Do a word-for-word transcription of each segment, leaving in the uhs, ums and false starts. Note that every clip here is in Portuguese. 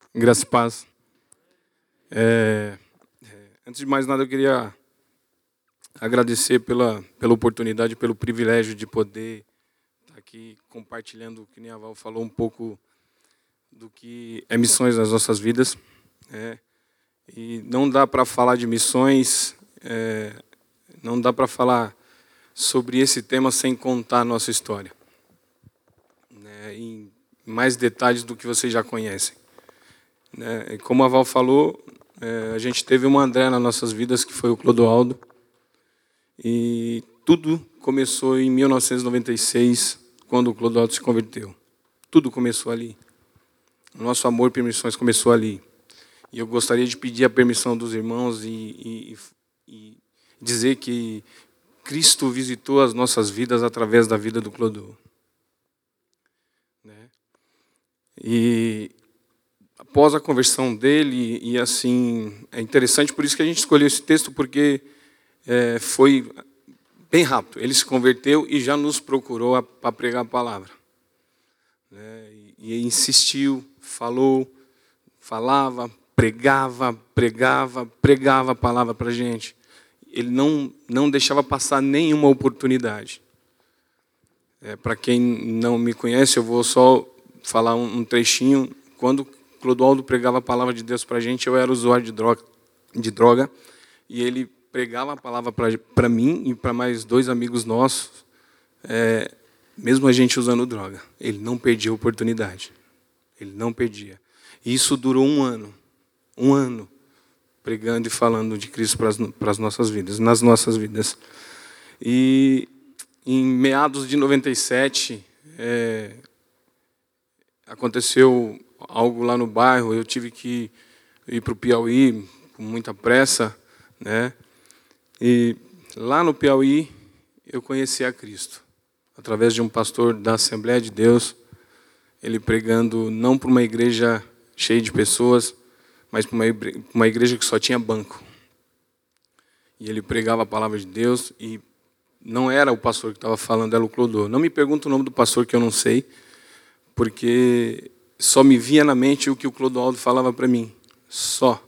Graça e paz. É, antes de mais nada, eu queria agradecer pela, pela oportunidade, pelo privilégio de poder estar aqui compartilhando, que nem a Val falou, um pouco do que é missões nas nossas vidas. É, e não dá para falar de missões, é, não dá para falar sobre esse tema sem contar a nossa história, né, em mais detalhes do que vocês já conhecem. É, como a Val falou, é, a gente teve uma André nas nossas vidas, que foi o Clodoaldo. E tudo começou em mil novecentos e noventa e seis, quando o Clodoaldo se converteu. Tudo começou ali. O nosso amor por missões começou ali. E eu gostaria de pedir a permissão dos irmãos e, e, e dizer que Cristo visitou as nossas vidas através da vida do Clodoaldo. Né? E após a conversão dele, e assim, é interessante, por isso que a gente escolheu esse texto, porque é, foi bem rápido. Ele se converteu e já nos procurou para pregar a palavra. Né? E, e insistiu, falou, falava, pregava, pregava, pregava a palavra para a gente. Ele não, não deixava passar nenhuma oportunidade. É, para quem não me conhece, eu vou só falar um, um trechinho. Quando Clodoaldo pregava a palavra de Deus para a gente, eu era usuário de droga, de droga e ele pregava a palavra para mim e para mais dois amigos nossos, é, mesmo a gente usando droga. Ele não perdia a oportunidade. Ele não perdia. E isso durou um ano. Um ano pregando e falando de Cristo para as nossas vidas, nas nossas vidas. E em meados de noventa e sete, é, aconteceu algo lá no bairro. Eu tive que ir para o Piauí com muita pressa, né? E lá no Piauí eu conheci a Cristo através de um pastor da Assembleia de Deus, ele pregando não para uma igreja cheia de pessoas, mas para uma igreja que só tinha banco. E ele pregava a palavra de Deus e não era o pastor que estava falando, era o Clodoaldo. Não me pergunta o nome do pastor, que eu não sei, porque só me via na mente o que o Clodoaldo falava para mim. Só.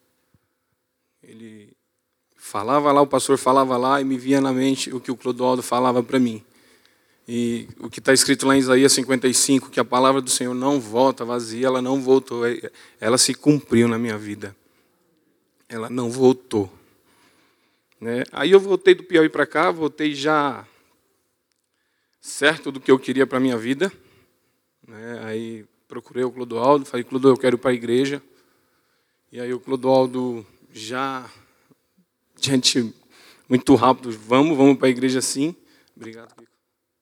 Ele falava lá, o pastor falava lá, e me via na mente o que o Clodoaldo falava para mim. E o que está escrito lá em Isaías cinquenta e cinco, que a palavra do Senhor não volta vazia, ela não voltou. Ela se cumpriu na minha vida. Ela não voltou. Né? Aí eu voltei do Piauí para cá, voltei já certo do que eu queria para a minha vida. Né? Aí procurei o Clodoaldo, falei, Clodoaldo, eu quero ir para a igreja. E aí o Clodoaldo já, gente, muito rápido, vamos, vamos para a igreja sim. Obrigado, Kiko.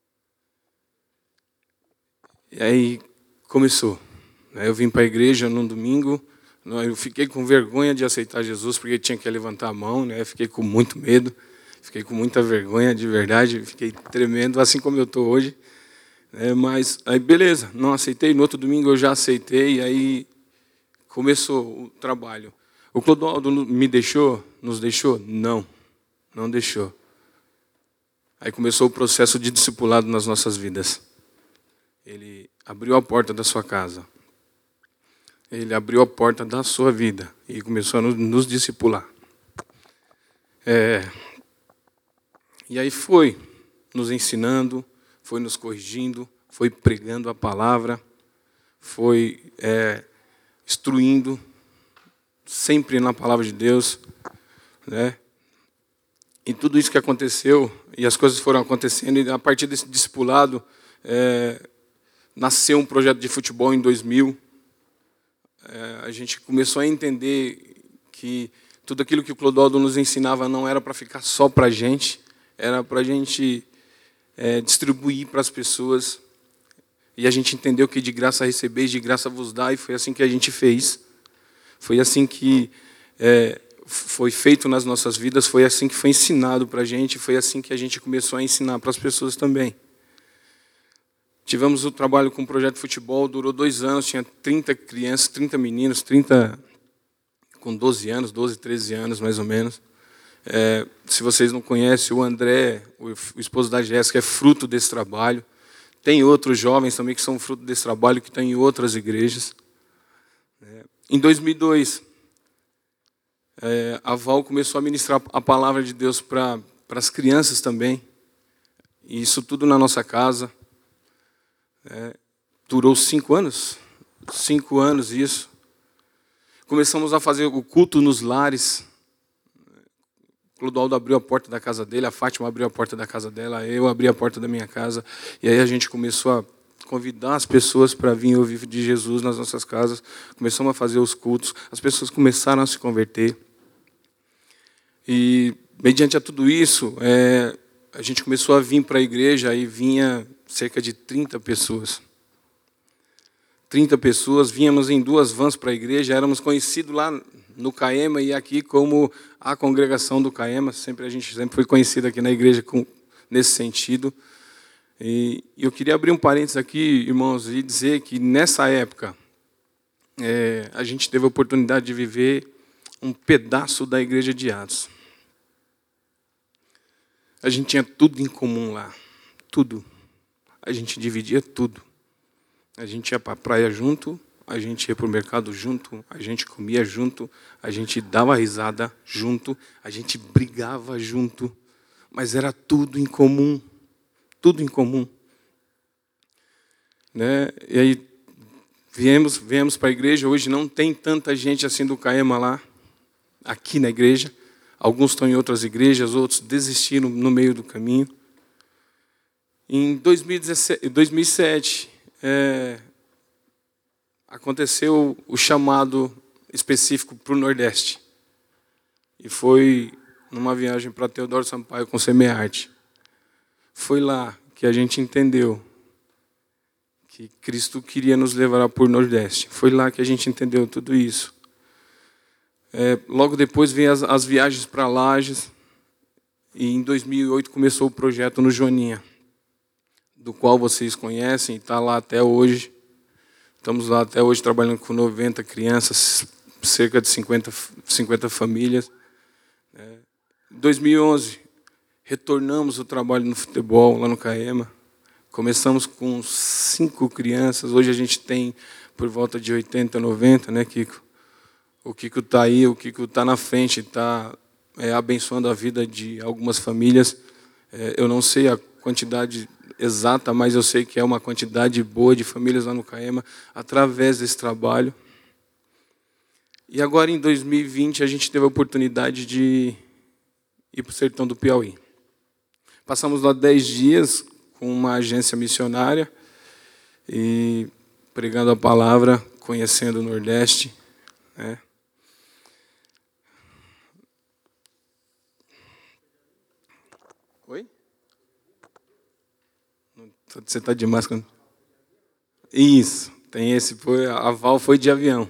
E aí começou. Eu vim para a igreja num domingo, eu fiquei com vergonha de aceitar Jesus, porque tinha que levantar a mão, né? Fiquei com muito medo, fiquei com muita vergonha, de verdade, fiquei tremendo, assim como eu estou hoje. É, mas aí beleza, não aceitei, no outro domingo eu já aceitei, e aí começou o trabalho. O Clodoaldo me deixou, nos deixou? Não, não deixou. Aí começou o processo de discipulado nas nossas vidas. Ele abriu a porta da sua casa. Ele abriu a porta da sua vida e começou a nos, nos discipular. É, e aí foi nos ensinando, foi nos corrigindo, foi pregando a palavra, foi é, instruindo, sempre na palavra de Deus. Né? E tudo isso que aconteceu, e as coisas foram acontecendo, e a partir desse discipulado, é, nasceu um projeto de futebol em dois mil. É, a gente começou a entender que tudo aquilo que o Clodoaldo nos ensinava não era para ficar só para a gente, era para a gente é, distribuir para as pessoas. E a gente entendeu que de graça recebeis, de graça vos dá, e foi assim que a gente fez. Foi assim que é, foi feito nas nossas vidas, foi assim que foi ensinado para a gente, foi assim que a gente começou a ensinar para as pessoas também. Tivemos o trabalho com o projeto de futebol, durou dois anos, tinha trinta crianças, trinta meninos, trinta com doze anos, doze, treze anos mais ou menos. É, se vocês não conhecem, o André, o, o esposo da Jéssica, é fruto desse trabalho. Tem outros jovens também que são fruto desse trabalho, que estão em outras igrejas. Em dois mil e dois, é, a Val começou a ministrar a palavra de Deus para as crianças também. E isso tudo na nossa casa. É, durou cinco anos. Cinco anos isso. Começamos a fazer o culto nos lares. O Clodoaldo abriu a porta da casa dele, a Fátima abriu a porta da casa dela, eu abri a porta da minha casa. E aí a gente começou a convidar as pessoas para vir ouvir de Jesus nas nossas casas. Começamos a fazer os cultos. As pessoas começaram a se converter. E, mediante a tudo isso, é, a gente começou a vir para a igreja, aí vinha cerca de trinta pessoas. trinta pessoas, vínhamos em duas vans para a igreja, éramos conhecidos lá no Caema e aqui como a congregação do Caema. Sempre, a gente sempre foi conhecido aqui na igreja com, nesse sentido. E eu queria abrir um parênteses aqui, irmãos, e dizer que nessa época é, a gente teve a oportunidade de viver um pedaço da igreja de Atos. A gente tinha tudo em comum lá, tudo. A gente dividia tudo. A gente ia para a praia junto, a gente ia para o mercado junto, a gente comia junto, a gente dava risada junto, a gente brigava junto, mas era tudo em comum. Tudo em comum. Né? E aí, viemos, viemos para a igreja. Hoje não tem tanta gente assim do Caema lá, aqui na igreja. Alguns estão em outras igrejas, outros desistiram no meio do caminho. Em dois mil e sete, é, aconteceu o chamado específico para o Nordeste. E foi numa viagem para Teodoro Sampaio com Semearte. Foi lá que a gente entendeu que Cristo queria nos levar para o Nordeste. Foi lá que a gente entendeu tudo isso. É, logo depois veio as, as viagens para Lages. E em dois mil e oito começou o projeto no Joaninha, do qual vocês conhecem, e está lá até hoje. Estamos lá até hoje trabalhando com noventa crianças, cerca de cinquenta, cinquenta famílias. É, em dois mil e onze... retornamos o trabalho no futebol, lá no Caema. Começamos com cinco crianças. Hoje a gente tem por volta de oitenta, noventa, né, Kiko? O Kiko está aí, o Kiko está na frente, está é, abençoando a vida de algumas famílias. É, eu não sei a quantidade exata, mas eu sei que é uma quantidade boa de famílias lá no Caema, através desse trabalho. E agora, em dois mil e vinte, a gente teve a oportunidade de ir para o sertão do Piauí. Passamos lá dez dias com uma agência missionária e pregando a palavra, conhecendo o Nordeste. Né? Oi? Você está de máscara? Isso, tem esse. Foi, a Val foi de avião.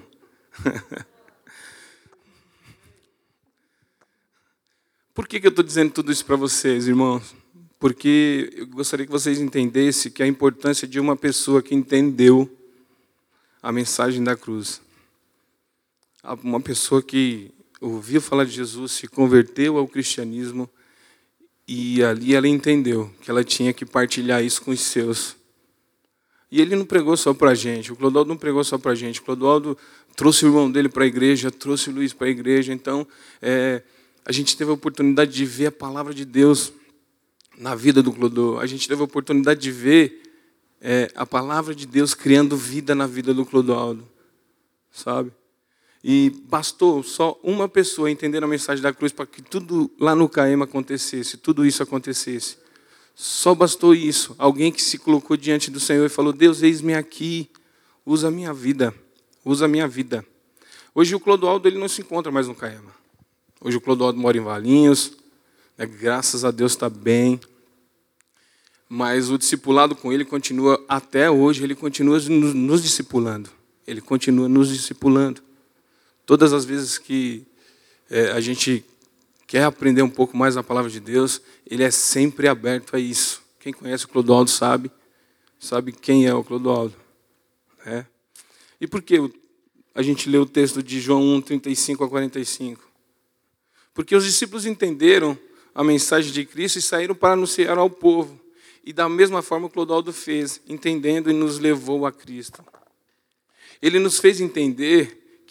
Por que, que eu estou dizendo tudo isso para vocês, irmãos? Porque eu gostaria que vocês entendessem que a importância de uma pessoa que entendeu a mensagem da cruz. Uma pessoa que ouviu falar de Jesus, se converteu ao cristianismo, e ali ela entendeu que ela tinha que partilhar isso com os seus. E ele não pregou só para a gente, o Clodoaldo não pregou só para a gente, o Clodoaldo trouxe o irmão dele para a igreja, trouxe o Luiz para a igreja. Então, é, a gente teve a oportunidade de ver a palavra de Deus na vida do Clodoaldo. A gente teve a oportunidade de ver é, a palavra de Deus criando vida na vida do Clodoaldo, sabe? E bastou só uma pessoa entender a mensagem da cruz para que tudo lá no Caema acontecesse, tudo isso acontecesse. Só bastou isso. Alguém que se colocou diante do Senhor e falou: Deus, eis-me aqui, usa a minha vida, usa a minha vida. Hoje o Clodoaldo ele não se encontra mais no Caema. Hoje o Clodoaldo mora em Valinhos, né, graças a Deus está bem. Mas o discipulado com ele continua até hoje, ele continua nos, nos discipulando. Ele continua nos discipulando. Todas as vezes que é, a gente quer aprender um pouco mais a palavra de Deus, ele é sempre aberto a isso. Quem conhece o Clodoaldo sabe, sabe quem é o Clodoaldo. Né? E por que a gente lê o texto de João um, trinta e cinco a quarenta e cinco? Porque os discípulos entenderam a mensagem de Cristo e saíram para anunciar ao povo. E da mesma forma o Clodoaldo fez, entendendo e nos levou a Cristo. Ele nos fez entender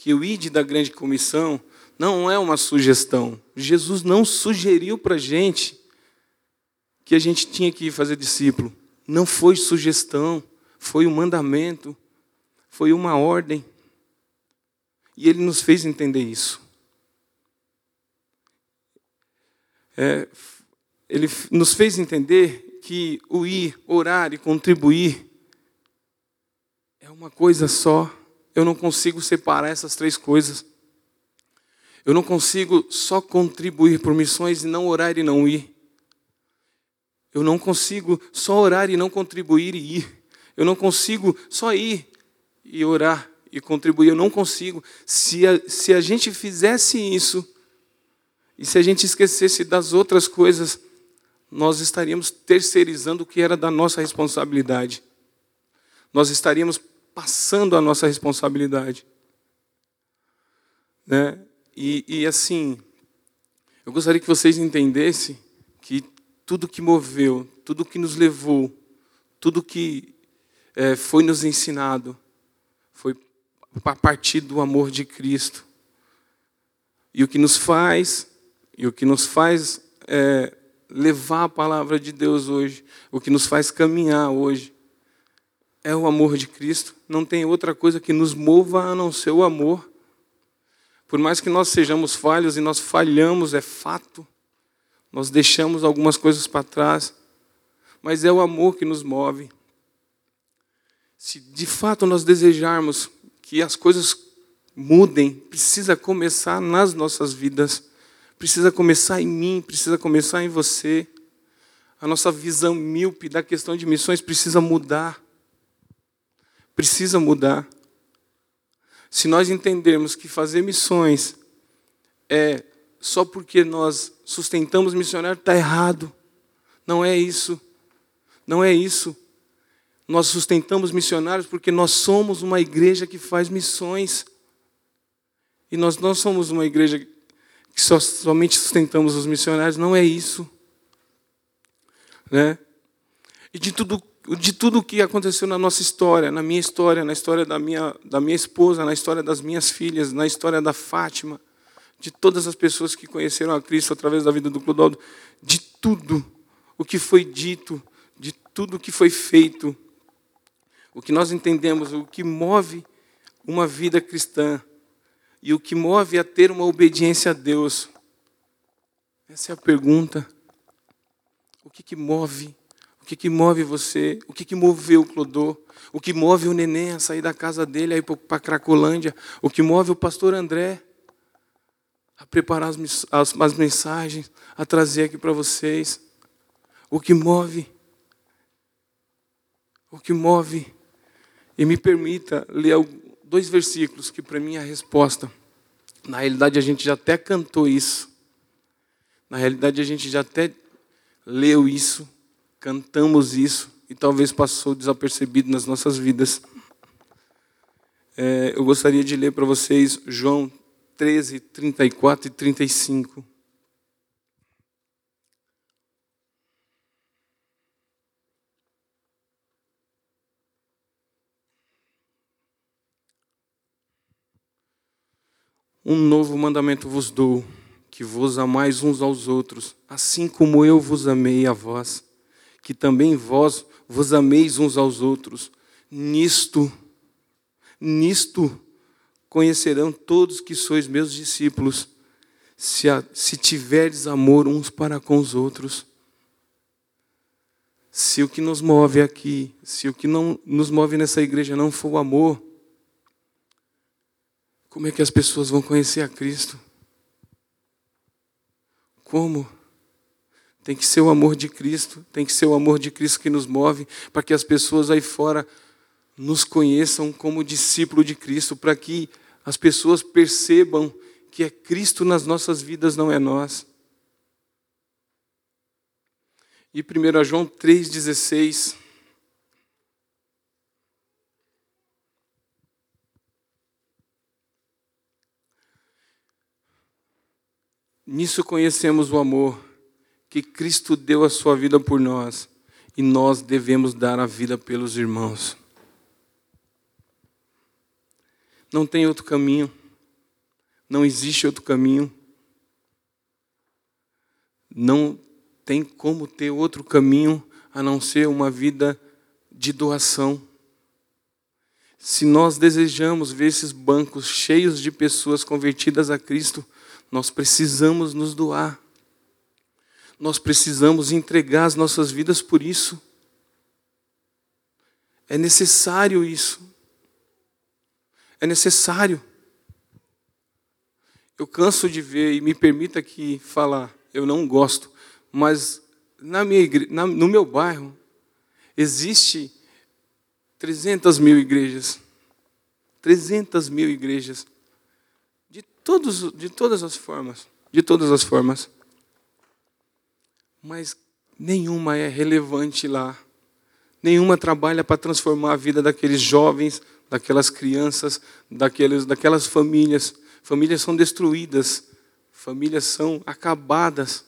que o I D da grande comissão não é uma sugestão. Jesus não sugeriu para a gente que a gente tinha que ir fazer discípulo. Não foi sugestão, foi um mandamento, foi uma ordem. E Ele nos fez entender isso. É, ele nos fez entender que o ir, orar e contribuir é uma coisa só. Eu não consigo separar essas três coisas. Eu não consigo só contribuir por missões e não orar e não ir. Eu não consigo só orar e não contribuir e ir. Eu não consigo só ir e orar e contribuir. Eu não consigo. Se a, se a gente fizesse isso, e se a gente esquecesse das outras coisas, nós estaríamos terceirizando o que era da nossa responsabilidade. Nós estaríamos passando a nossa responsabilidade. Né? E, e assim, eu gostaria que vocês entendessem que tudo que moveu, tudo que nos levou, tudo que é, foi nos ensinado, foi a partir do amor de Cristo. E o que nos faz, e o que nos faz é, levar a palavra de Deus hoje, o que nos faz caminhar hoje, é o amor de Cristo. Não tem outra coisa que nos mova a não ser o amor. Por mais que nós sejamos falhos, e nós falhamos, é fato, nós deixamos algumas coisas para trás, mas é o amor que nos move. Se de fato nós desejarmos que as coisas mudem, precisa começar nas nossas vidas, precisa começar em mim, precisa começar em você. A nossa visão míope da questão de missões precisa mudar. Precisa mudar. Se nós entendermos que fazer missões é só porque nós sustentamos missionário, está errado. Não é isso. Não é isso. Nós sustentamos missionários porque nós somos uma igreja que faz missões. E nós não somos uma igreja que só, somente sustentamos os missionários. Não é isso. Né? E de tudo, de tudo o que aconteceu na nossa história, na minha história, na história da minha, da minha esposa, na história das minhas filhas, na história da Fátima, de todas as pessoas que conheceram a Cristo através da vida do Clodoaldo, de tudo o que foi dito, de tudo o que foi feito, o que nós entendemos, o que move uma vida cristã e o que move a ter uma obediência a Deus. Essa é a pergunta. O que que move? O que que move você? O que que moveu o Clodô? O que move o neném a sair da casa dele, a ir para a Cracolândia? O que move o pastor André a preparar as, as, as mensagens, a trazer aqui para vocês? O que move? O que move? E me permita ler dois versículos que para mim é a resposta. Na realidade a gente já até cantou isso. Na realidade a gente já até leu isso, cantamos isso, e talvez passou desapercebido nas nossas vidas. É, eu gostaria de ler para vocês João treze, trinta e quatro e trinta e cinco. Um novo mandamento vos dou, que vos amais uns aos outros, assim como eu vos amei a vós, que também vós vos ameis uns aos outros. Nisto, nisto conhecerão todos que sois meus discípulos, se, a, se tiverdes amor uns para com os outros. Se o que nos move aqui, se o que não nos move nessa igreja não for o amor, como é que as pessoas vão conhecer a Cristo? Como? Tem que ser o amor de Cristo, tem que ser o amor de Cristo que nos move, para que as pessoas aí fora nos conheçam como discípulo de Cristo, para que as pessoas percebam que é Cristo nas nossas vidas, não é nós. E primeiro João três, dezesseis. Nisso conhecemos o amor, que Cristo deu a sua vida por nós, e nós devemos dar a vida pelos irmãos. Não tem outro caminho, Não existe outro caminho. Não tem como ter outro caminho a não ser uma vida de doação. Se nós desejamos ver esses bancos cheios de pessoas convertidas a Cristo, nós precisamos nos doar. Nós precisamos entregar as nossas vidas por isso. É necessário isso. É necessário. Eu canso de ver, e me permita aqui falar, eu não gosto, mas na minha igre... na... no meu bairro existe trezentas mil igrejas. trezentas mil igrejas. De, todos, de todas as formas. De todas as formas. Mas nenhuma é relevante lá. Nenhuma trabalha para transformar a vida daqueles jovens, daquelas crianças, daqueles, daquelas famílias. Famílias são destruídas. Famílias são acabadas.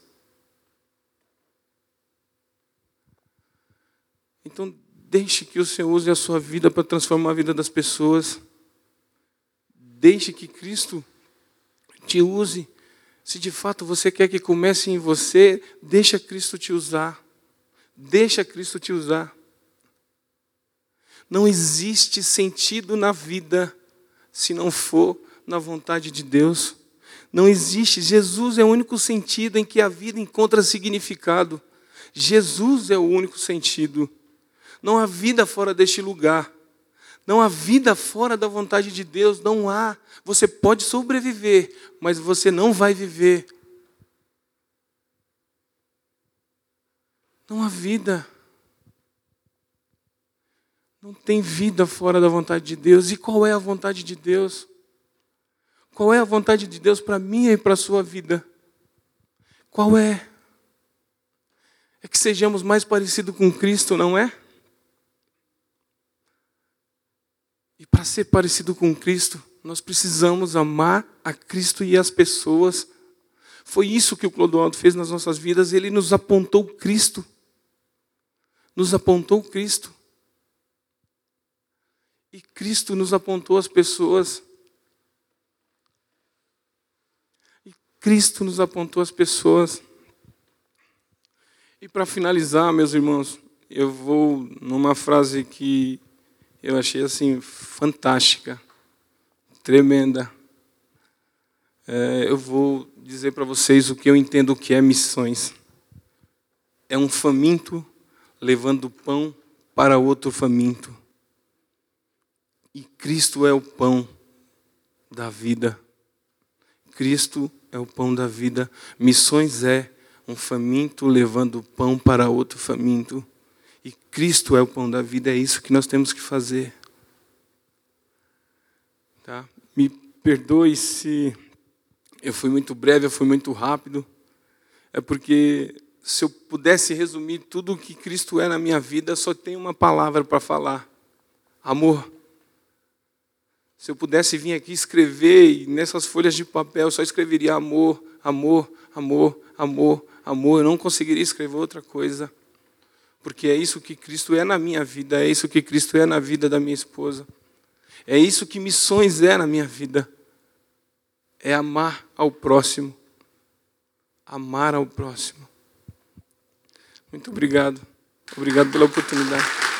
Então, deixe que o Senhor use a sua vida para transformar a vida das pessoas. Deixe que Cristo te use. Se de fato você quer que comece em você, deixa Cristo te usar. Deixa Cristo te usar. Não existe sentido na vida se não for na vontade de Deus. Não existe. Jesus é o único sentido em que a vida encontra significado. Jesus é o único sentido. Não há vida fora deste lugar. Não há vida fora da vontade de Deus. Não há. Você pode sobreviver, mas você não vai viver. Não há vida. Não tem vida fora da vontade de Deus. E qual é a vontade de Deus? Qual é a vontade de Deus para mim e para a sua vida? Qual é? É que sejamos mais parecidos com Cristo, não é? E para ser parecido com Cristo, nós precisamos amar a Cristo e as pessoas. Foi isso que o Clodoaldo fez nas nossas vidas. Ele nos apontou Cristo. Nos apontou Cristo. E Cristo nos apontou as pessoas. E Cristo nos apontou as pessoas. E para finalizar, meus irmãos, eu vou numa frase que eu achei assim fantástica, tremenda. É, eu vou dizer para vocês o que eu entendo que é missões. É um faminto levando pão para outro faminto. E Cristo é o pão da vida. Cristo é o pão da vida. Missões é um faminto levando pão para outro faminto. E Cristo é o pão da vida, é isso que nós temos que fazer. Tá? Me perdoe se eu fui muito breve, eu fui muito rápido. É porque se eu pudesse resumir tudo o que Cristo é na minha vida, só tem uma palavra para falar. Amor. Se eu pudesse vir aqui escrever, e nessas folhas de papel, eu só escreveria amor, amor, amor, amor, amor. Eu não conseguiria escrever outra coisa. Porque é isso que Cristo é na minha vida, é isso que Cristo é na vida da minha esposa. É isso que missões é na minha vida. É amar ao próximo. Amar ao próximo. Muito obrigado. Obrigado pela oportunidade.